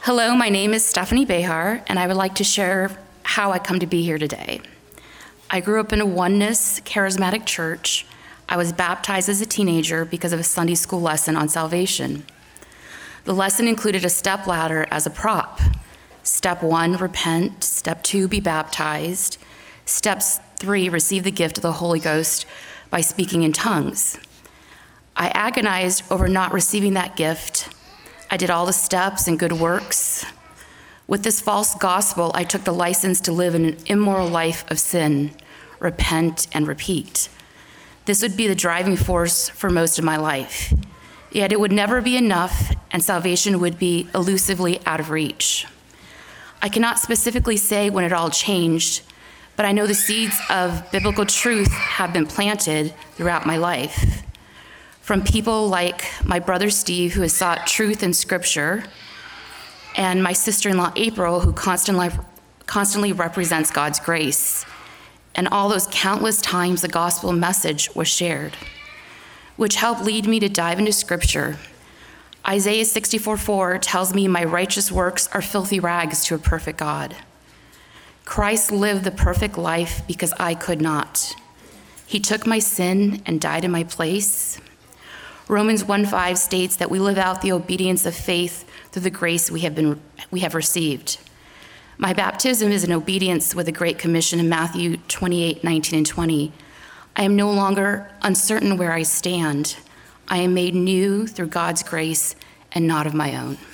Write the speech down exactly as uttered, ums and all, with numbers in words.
Hello, my name is Stephanie Behar, and I would like to share how I come to be here today. I grew up in a oneness charismatic church. I was baptized as a teenager because of a Sunday school lesson on salvation. The lesson included a step ladder as a prop. Step one, repent. Step two, be baptized. Step three, receive the gift of the Holy Ghost by speaking in tongues. I agonized over not receiving that gift. I did all the steps and good works. With this false gospel, I took the license to live an immoral life of sin, repent and repeat. This would be the driving force for most of my life. Yet it would never be enough, and salvation would be elusively out of reach. I cannot specifically say when it all changed, but I know the seeds of biblical truth have been planted throughout my life. From people like my brother Steve, who has sought truth in Scripture, and my sister-in-law April, who constantly, constantly represents God's grace, and all those countless times the gospel message was shared, which helped lead me to dive into Scripture. Isaiah sixty-four four tells me my righteous works are filthy rags to a perfect God. Christ lived the perfect life because I could not. He took my sin and died in my place. Romans one five states that we live out the obedience of faith through the grace we have been we have received. My baptism is in obedience with the Great Commission in Matthew twenty-eight nineteen and twenty. I am no longer uncertain where I stand. I am made new through God's grace and not of my own.